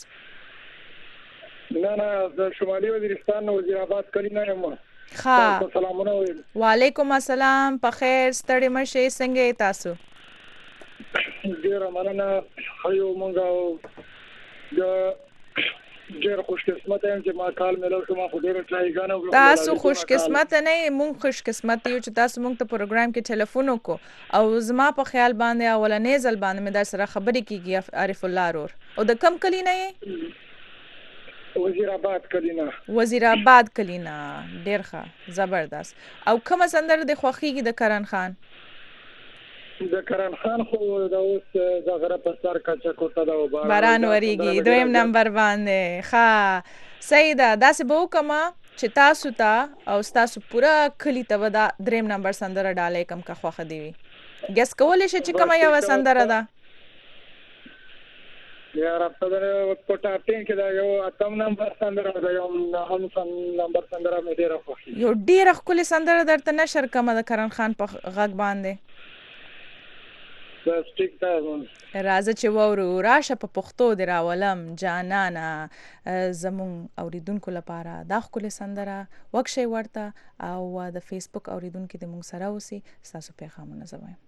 نه نه د شمالي وزیرستان نه وزیر آباد کلی نه یم. ښه سلامونه ویل. وعلیکم السلام په خیر ستړي مه شئ څنګه یې تاسو؟ ډېره مننه ښه یو موږ د ډېر خوش قسمت یم چې ما کال میلو شما خو ډېره ټرایګانه وکړو. تاسو خوش قسمت نه یې موږ خوش قسمت یو چې تاسو موږ ته پروګرام کې ټلیفون وکړو او زما په خیال باندې اولنی ځل باندې مې در سره خبرې کېږي عارف الله رور. او د کم کلي نه یې؟ وزیر آباد کلي نه. وزیر آباد کلي نه ډېر ښه زبردست. او کومه سندره دې خوښېږي د کرن خان؟ د کرن خان خو دا اوس د غره په سر کچکو ته دا باران وریږي دویم نمبر باندې. ښه صحیح ده داسې به وکړم چې تاسو ته او ستاسو پوره کلي ته به دا دریم نمبر سندره ډالۍ کړم که خوښه دې وي. ګس کولی شئ چې کومه یوه سندره ده؟ یاره په ټاپټین کې دا یو اتم نمبر سندره ده یو نهم نمبر سندره مې ډېره خوښېږي. یو ډېره ښکلې سندره درته نشر کړمه د کرن خان په غږ باندې. راځه چې واورو راشه په پښتو دې راولم جانانه زمونږ اوریدونکو لپاره دا ښکلې سندره وکشئ ورته او د فیسبوک اوریدونکي د موږ سره اوسي ستاسو پیغامونه زه وایم.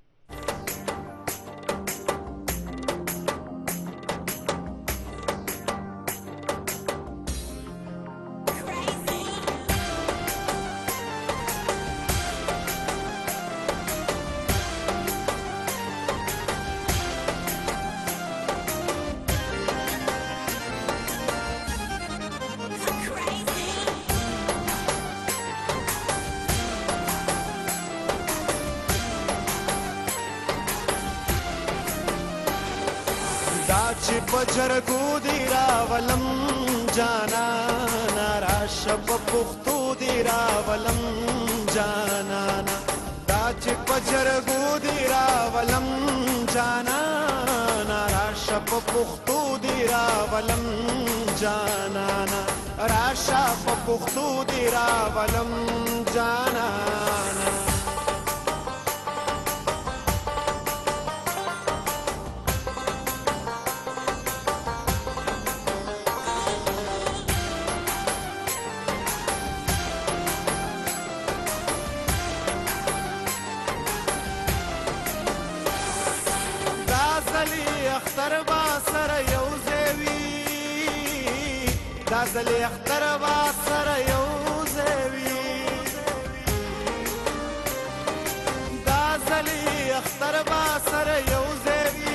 بجرګو دی راولم جانانا راشه په پښتو دی راولم جانانا دا چې بجرګو دی راولم جانانا راشه په پښتو دی راولم جانانا راشه په پښتو دی راولم جانانا. اختر با سره یو زوی دا زلی اختر با سره یو زوی دا زلی اختر با سره یو زوی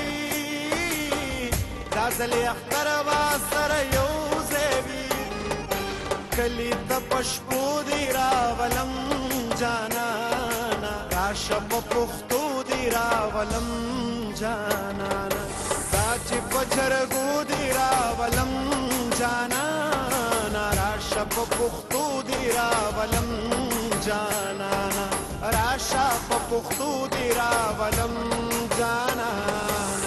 ځلې اختر به سره یو ځای وي کلي ته په شپو دې راولم جانانه راشه په پښتو دې راولم جانانه دا چې په جرګو دې راولم جانانه راشه په پښتو دې راولم جانانه راشه په پښتو دې راولم جانانه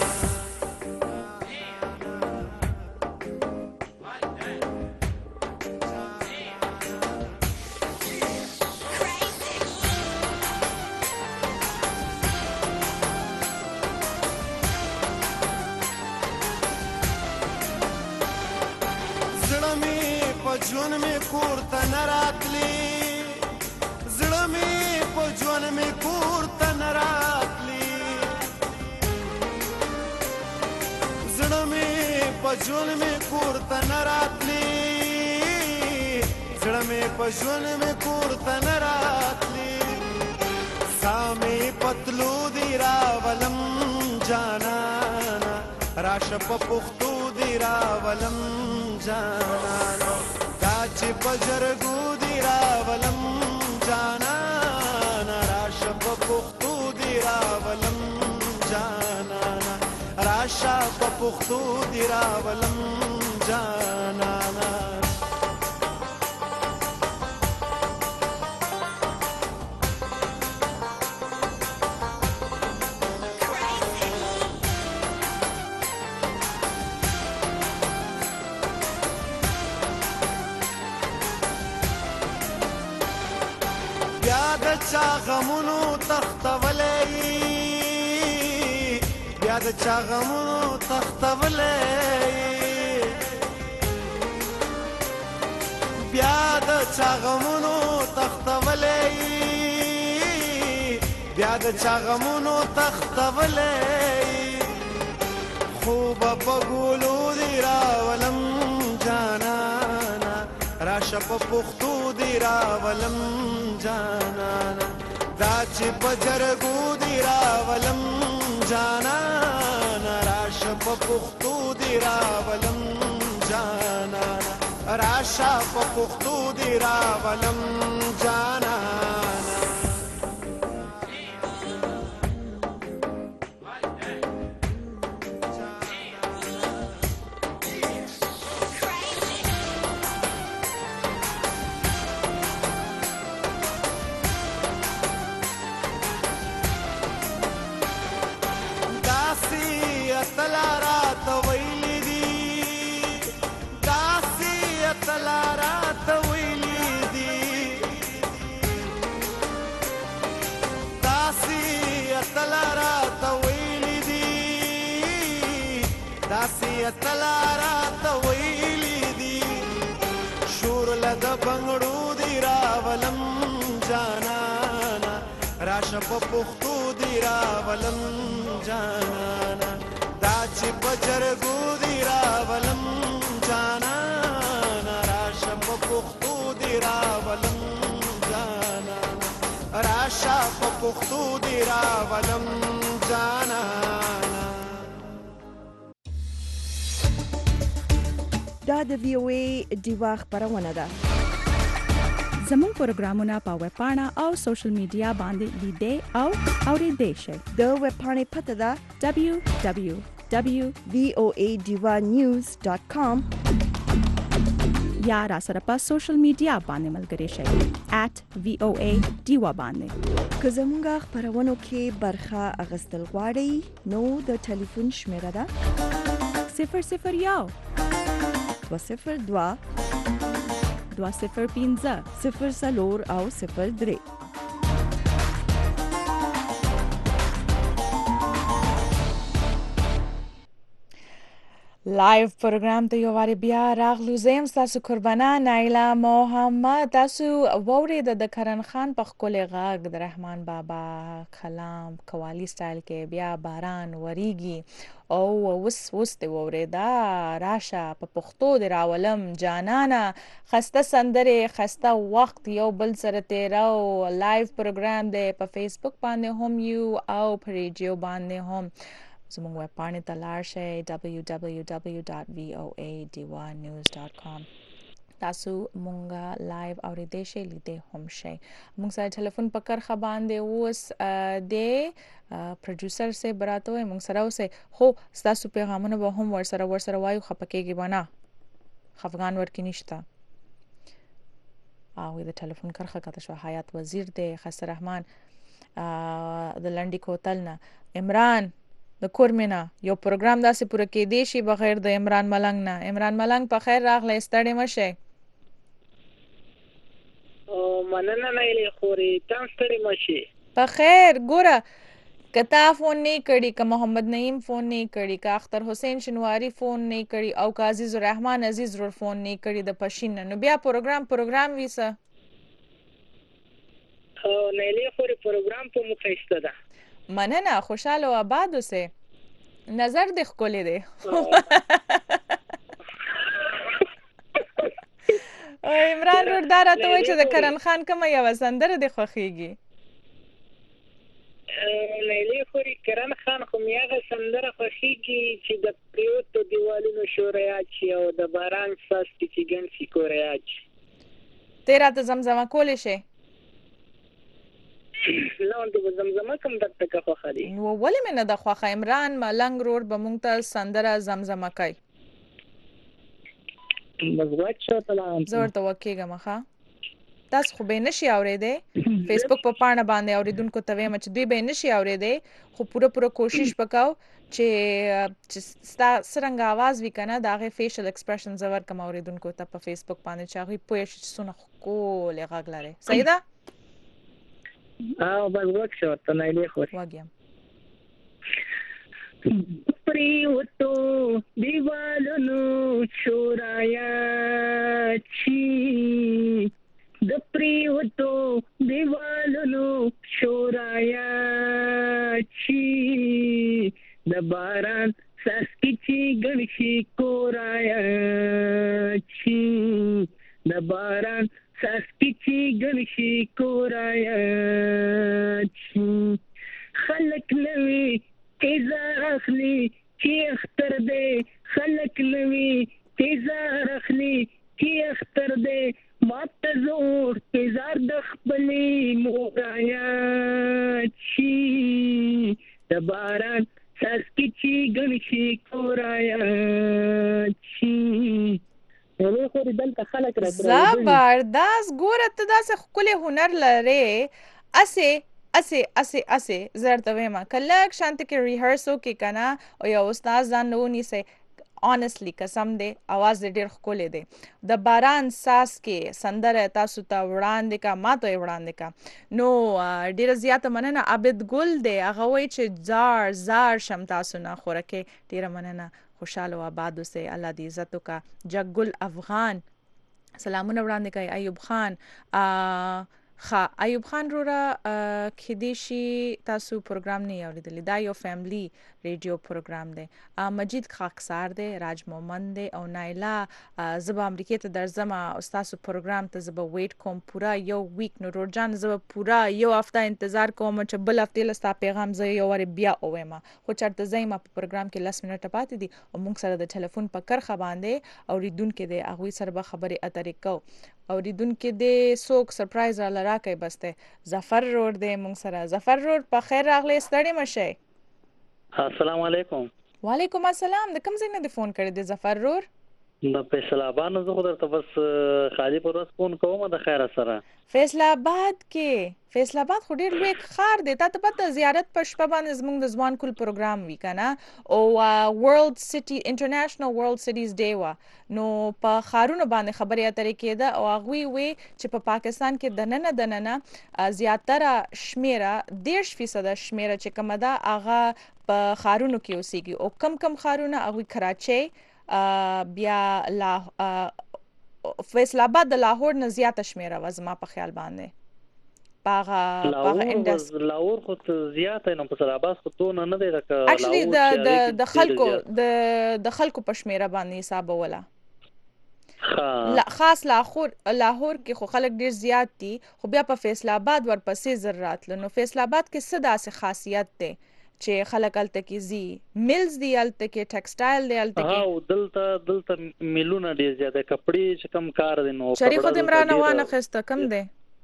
ژوند می کور ته نه راتلی زړه می په ژوند می کور ته نه راتلی زړه می په ژوند می کور ته نه راتلی زړه می په ژوند می کور ته نه راتلی سامي پتلو دی راولم جانانا راشه په پښتو دی راولم جانانا چې پجرګو دی راولم جانانا راشه په پښتو دی راولم جانانا راشه په پښتو دی راولم جانانا چا غمونو تختولې بیا د چا غمونو تختولې بیا د چا غمونو تختولې بیا د چا غمونو تختولې خوب په ګولو دی راولم جانانا راشه په پښتو دی راولم جانانا دا چې په جرګو دی راولم جانانا راشه په پښتو دی راولم جانانا راشه په پښتو دی راولم جانانا تلارا ته ویلې دي شور لد بنګړو دی راولم جانانا راشه په پښتو دی راولم جانانا دا چې په جرګو دی راولم جانانا راشه په پښتو دی راولم جانانا راشه په پښتو دی راولم جانانا دا د وی او ای دیوا خبرونه ده زموږ پروګرامونه په ویب پاڼه او سوشل میډیا باندې لیدئ او اورېدئ شئ د ویب پاڼې پته ده دبلیو دبلیو دبلیو وی او ای diva news dot com یا را سره په سوشل میډیا باندې ملګري شئ at وی او ای دیوا باندې که زموږ خبرونو کې برخه اغستل غواړئ نو د ټلیفون شمیره ده صفر صفر یو دو صفر دو دو صفر پنځه صفر څلور او صفر درې لایو پروګرام ته یو واری بیا راغلو زم تاسو قربانا نایلا محمد تاسو وورید د کرن خان په خپل غاګ د رحمان بابا کلام قوالی سټایل کې بیا باران وریږي او وس وس ته وریدا راشه په پښتو د راولم جانانا خسته سندره خسته وخت یو بل سره تیراو لایو پروګرام دی په فیسبوک باندې هم یو او په ریډیو باندې هم زموږ ویب پاڼې ته لاړ شئ دبلیو دبلیو دبلیو ډاټ وی او ای ډي واي نیوز ډاټ کام. تاسو مونږه لایو اورېدای شئ لیدای هم شئ. مونږ سره ټلیفون په کرښه باندې اوس د پروډوسر صاحب راته وایي مونږ سره اوسئ. خو ستاسو پیغامونه به هم ورسره ورسره وایو، خفه کېږئ به نه، خفګان ورکې نشته. هغوی د ټلیفون کرښه کته شوه. حیات وزیر دی، خسته رحمان د لنډي کوتل نه، عمران د کورمینه یو پروګرام داسې پوره کېدی شي بغیر د عمران ملنګ نه. عمران ملنګ په خیر راغلی، ستړی مه شئ. مننه نیلې خورې، تم ستړي مه شئ. په خیر. ګوره که تا فون نه کړي، که محمد نعیم فون نه کړي، که اختر حسین شنواری فون نه کړي او که عزیز الرحمن عزیز رور فون نه کړي د پښین نه، نو بیا پروګرام پروګرام ویسه. نیلې خورې پروګرام په مو ښایسته ده. مننه، خوشحاله او آباد اوسئ. نظر دې ښکلی دی. عمران رور دا راته وایي چې د کرن خان کومه یوه سندره دې خوښیږي؟ نیلې خورې کرن خان خو مې هغه سندره خوښیږي چې د پریوتو دیوالونو شوره یاد شي او د باران څاڅکي چې ګڼ شي کوره یاد شي. تی راته زمزمه کولی شئ؟ نه د زمزمه کوم درته که خوښه دي. نو ولې مې نه ده خوښه؟ عمران ملنګ رور به مونږ ته سندره زمزمه کوي. زه ورته وکېږم ښه. تاسو خو به یې نشي اورېدی، فیسبوک په پاڼه باندې اورېدونکو ته وایم چې دوی به یې نشي اورېدی، خو پوره پوره کوشش وکړو چې چې ستا څرنګه آواز وي که نه د هغې فیشل ایکسپریشن زه ورکړم اورېدونکو ته په فیسبوک باندې چې هغوی پوه شي چې څونه ښکلی غږ لرئ. صحیح ده؟ او بس وکشه ورته نیلې خورې. وږیم. پریوتو دیوالونو شوره یاد شي، د پریوتو دیوالونو شوره یاد شي، د باران څاڅکي چې ګڼ شي کوره یاد شي، د باران څاڅکي چې ګڼ شي کوره یاد شي، خلک نوي تیزار اخلي چې اختر دی، خلک نوي تیزار اخلي چې اختر دی، ماته زور تیزار د خپلې مور یاد شي، د باران څاڅکي چې ګڼ شي کوره یاد شي. زبردست. ګوره ته داسې ښکلی هنر لرې، اسې اسې اسې اسې زه درته وایم که لږ شانته کې ریهرس وکړې که نه او یو استاد ځان نه ونیسئ، آنستلی قسم دی اواز دې ډېر ښکلی دی. د باران څاڅکې سندره تاسو ته وړاندې کا، ما ته یې وړاندې کا. نو ډېره زیاته مننه. عابد ګل دی، هغه وایي چې زار زار شم تاسو نه خورکې. ډېره مننه، خوشحاله او آباد اوسئ، الله دې عزت وکړه. جګ افغان سلامونه وړاندې کوي. ایوب خان ښه ایوب خان روره کېدای شي تاسو پروګرام نه یې اورېدلی، دا یو فیملی ریډیو پروګرام دی. مجید خاکسار دی، راج مومند دی او نایله. زه به امریکې ته درځم او ستاسو پروګرام ته زه به ویټ کوم پوره یو ویک. نو روډجان زه به پوره یو هفته انتظار کوم چې بل هفتې له ستا پیغام زه یو وارې بیا ووایم، خو چېرته زه یم په پروګرام کې لس منټه پاتې دي او موږ سره د ټلیفون په کرښه باندې اورېدونکي دی، هغوی سره به خبرې اترې کوو. اورېدونکي دی څوک سرپرایز راله راکوي بس دی. ظفر رور دی موږ سره. ظفر رور په خیر راغلی، ستړي مه شئ. السلام علیکم. وعلیکم السلام. د کوم ځای نه دې فون کړی دی ظفر رور؟ د فیصل آباد نه. زه خو درته بس خالي پر ورځ فون کوم د خیره سره. فیصل آباد کې فیصل آباد خو ډېر لوی ښار دی، تا ته پته زیارت په شپه باندې زموږ د ځوان کول پروګرام وي که نه، او ورلډ سټي انټرنیشنل ورلډ سټیز ډے وه، نو په ښارونو باندې خبرې اترې کېده او هغوی وی چې په پاکستان کې دننه دننه زیاتره شمیره دېرش فیصده شمیره چې کومه ده هغه په ښارونو کې اوسېږي، او کم کم ښارونه هغوی کراچۍ بیا لا فیصل آباد د لاهور نه زیاته شمیره وه زما په خیال باندې. لاهور خو زیاته نو فیصل آباد خو دونه نه دی لکه اکچولی د خلکو د خلکو په شمیره باندې حسابوله. خاص لاهور لاهور کې خو خلک ډېر زیات دي، خو بیا په فیصل آباد ورپسې زر راتله. نو فیصل آباد کې څه داسې خاصیت دی چې خلک هلته کې ځي ملز دي هلته کې ټیکسټایل دی هلته کې او دلته دلته میلونه ډیر زیاته کپړې چې کم کار دي نو شریف خو دې مرانه وانه خسته کم دی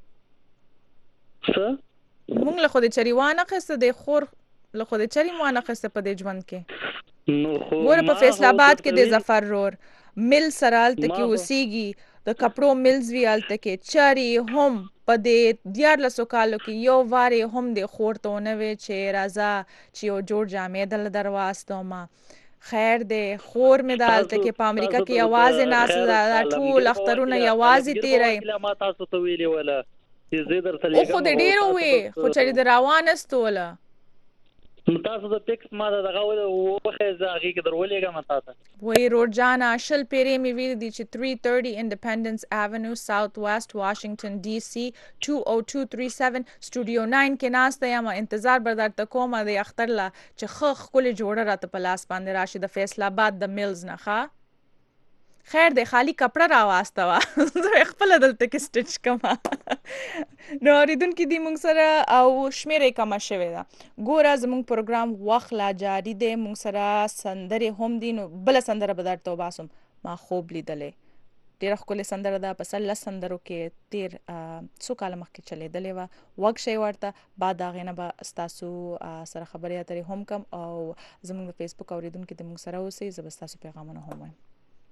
څه مونږ له خو دې چری وانه خسته دی خور له خو دې چری وانه خسته په دې ژوند کې نو خو ګوره په فیصل آباد کې د ظفر رور مل سره هلته کې اوسېږي د کپړو ملز وي هلته کې چرې هم په دې دیارلسو کالو کې یو وارې هم د خور ته ونه وې چې راځه چې یو جوړ جامې دله در واستومه خیر دی خور مې د هلته کې په امریکا کې یوازې ناسته ده دا ټول اخترونه یوازې تېری ما تاسو ته ویلې وله چې زه درته لېږم او خو دې ډېر وې خو چرې د راوانستوله تاسو د ټیکس ما دغه وخه زاغي کې درولېګم تاسو وای روډ جانا شل پیری می ویل دي چې three thirty Independence Avenue Southwest Washington D C two oh two three seven Studio nine کې ناسته یم انتظار بردار ته کومه د اختر لا چې خخ کله جوړه راته په لاس باندې راشي د فیصل آباد د میلز نه ښه خیر دی خالی کپڑا راواسته وا زه خپل دلته کې سټچ کما نو اوریدونکو دی مونږ سره او شمیرې کما شوی دا ګوره زمونږ پروګرام وخت لا جاری دی مونږ سره سندرې هم دي نو بل سندره به درته وباسم ما خوب لیدلې ډېره ښکلې سندره ده په سلس سندرو کې تیر څو کاله مخکې چلیدلې وه وږ شی ورته بعد د هغې نه به ستاسو سره خبرې اترې هم کم او زمونږ د فیسبوک اوریدونکي د مونږ سره اوسئ زه به ستاسو پیغامونه هم وایم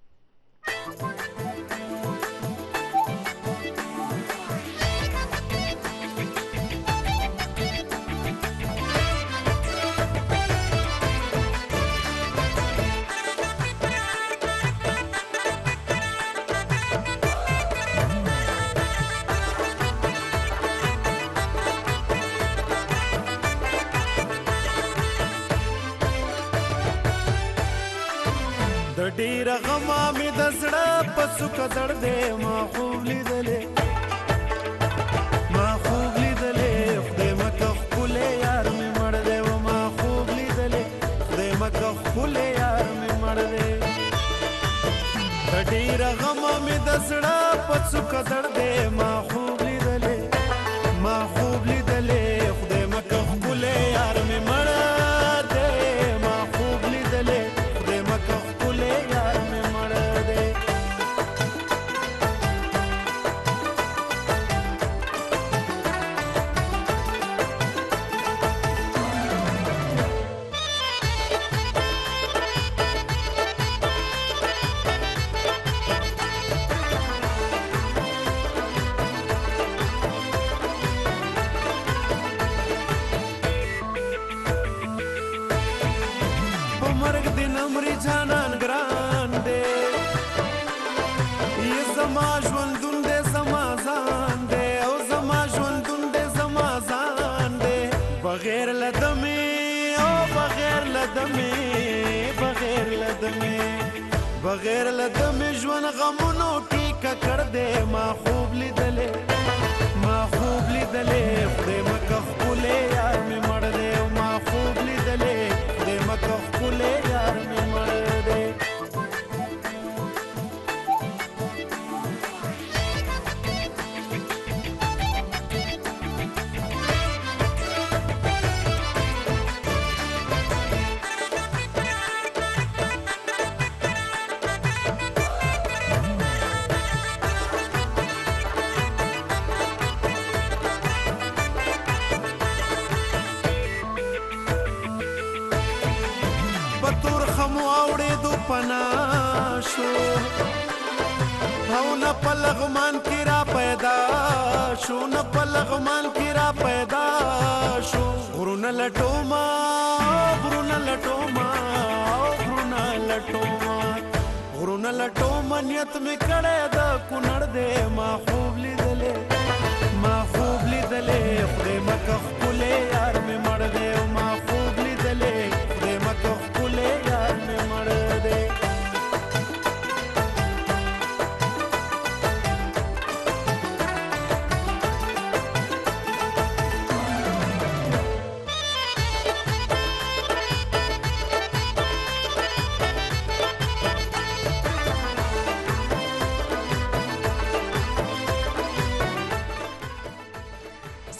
د ډیر غما می د زړه په څوک زړ دې ما خوب لیدلې ما خوب لیدلې خدای مکه خپل یار می مړ دې و ما خوب لیدلې خدای مکه خپل یار می مړ دې د ډیر غما می د زړه په څوک زړ دې ما خوب لیدلې ما خوب لیدلې خدای مکه خپل یار می مړ دې ما خوب لیدلې خدای مکه بغیر لدم ژوند غمونو ټیکه کړ دې ما خوب لیدلې ما خوب لیدلې خدای مکه خپل یار می مړ دې ما خوب لیدلې خدای مکه خپل یار می مړ دې شو او نه په لغمان کې را پیدا شو نه په لغمان کې را پیدا شو غرونه لټوما غرونه لټوما غرونه لټوما غرونه لټوما نیت مې کړی د کونړ دې ما خوب لیدلې ما خوب لیدلې خدای مکه خپل یار مې مړ دې ما خوب لیدلې خدای مکه خپل یار مې مړ دې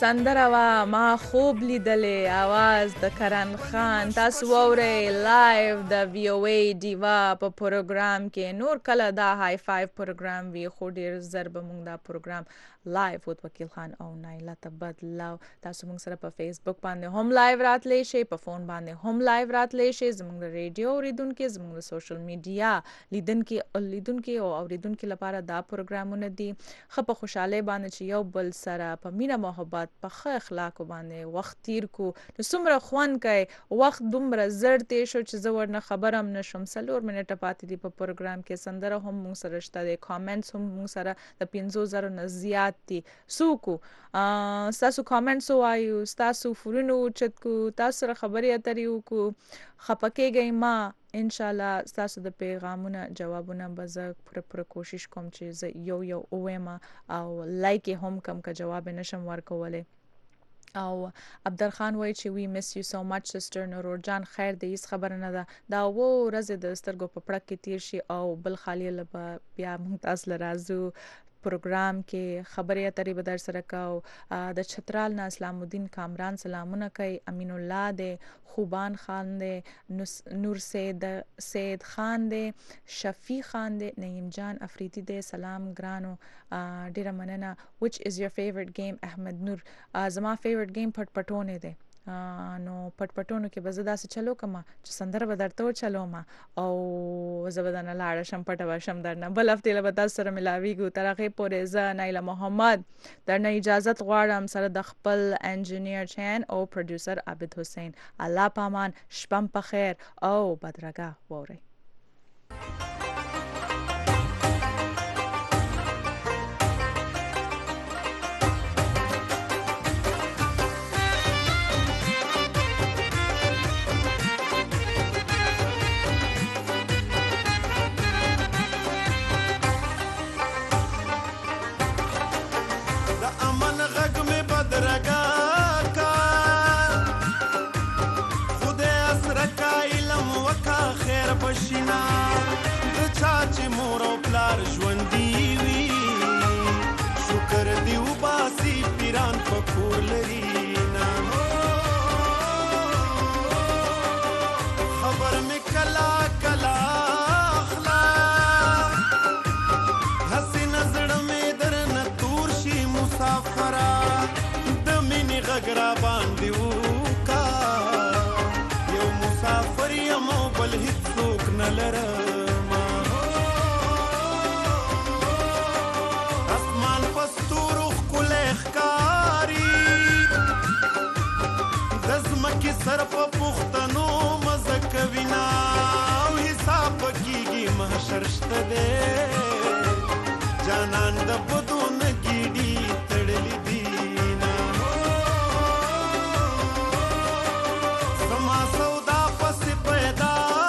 سندره وا ما خوب لیدلې आवाज د کرن خان. تاسو ووري لایو د وی او ای دیوا په پروګرام کې. نور کله دا های فایو پروګرام وی خو ډیر ضرب مونږ دا پروګرام لایو وت وکیل خان او نایله تبدلو. تاسو مونږ سره په فیسبوک باندې هم لایو راتلی شي، په فون باندې هم لایو راتلی شي. زمونږ د ریډیو اوریدونکو، زمونږ د سوشل میډیا لیدونکو لیدونکو او اوریدونکو لپاره دا پروګرامونه دي. خپ خوشاله باندې چې یو بل سره په مینا محبت په ښه اخلاق باندې وخت تیر کو. نو څومره خوان کوي وخت دومره زړ تیر شو چې زه ورنه خبرم نشم. څلور منټه پاتې دي په پروګرام کې. سندره هم مونږ سره شته دي، کامنټس هم مونږ سره د پنځو زرو نه زیات دي. سوکو ستاسو کامنټس وایو، ستاسو فورونو چت کو، تاسو سره خبرې اترې وکړو. خپکیږئ ما انشاءالله ستاسو د پیغامونه جوابونه به زه پوره پوره کوشش کوم چې زه یو یو ووایم او لایک هم کم که جواب نشم ورکولی. او عبدالخان وایي چې وی مس یو سو مچ سسټر. نورور جان خیر دی، هیڅ خبره نه ده. دا و ورځې د سترګو په پړک کې تیر شي او بل خالی له بیا موږ تاسو له رازو پروګرام کې خبرې اترې به در سره کوو. د چترال نه اسلام الدین کامران سلامونه کوي. امین الله دی، خوبان خان دی، نور سید سید خان دی، شفیع خان دی، نعیم جان افریدی دی. سلام ګرانو، ډیره مننه. which is your favorite game احمد نور؟ زما favorite game پټ پټونه دی. نو پټ پټونو کې به زه داسې چلو کوم چې سندره به درته وچلوم او زه به درنه لاړه شم، پټه به شم درنه. بل هفتې له به تاسو سره ملاویږو. تر هغې پورې زه نایله محمد درنه اجازت غواړم سره د خپل انجینیر چین او پروډیوسر عابد حسین. الله پامان، شپم په خیر او بدرګه وورئ. پښینا د چا چې مور او پلار ژوندي وي، شکر دی وباسي پیران په کور لري نه. خبر مې کلا کلا اخلا هسې نظر مې درنه تور شي مسافره د مینې غږ را باندې وکا یو مسافر یم او بل هیڅ لرما. اسمان پستورو ښکلی ښکاري د ځمکې سر په پوښتنو مزه کوینه او حساب به کېږي محشر شته دی جانان د بدو نه ګیډي تړلي دینه. زما سودا پسې پیدا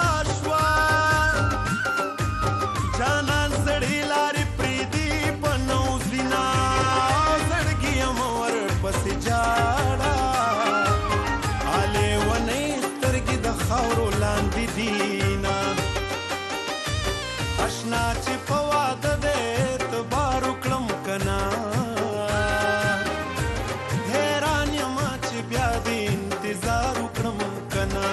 اشنا چې په واده دې اعتبار وکړم کنه، حیران یم چې بیا دې انتظار وکړم کنه.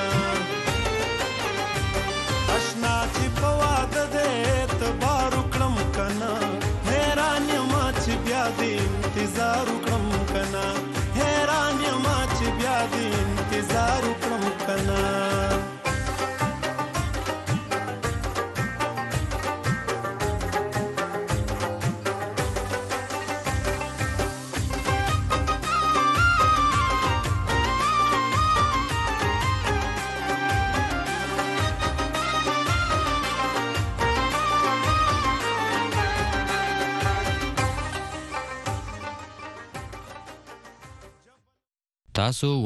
اشنا چې په واده دې اعتبار وکړم کنه، حیران یم چې بیا دې انتظار وکړم کنه، حیران یم چې بیا دې انتظار وکړم کنه. تاسو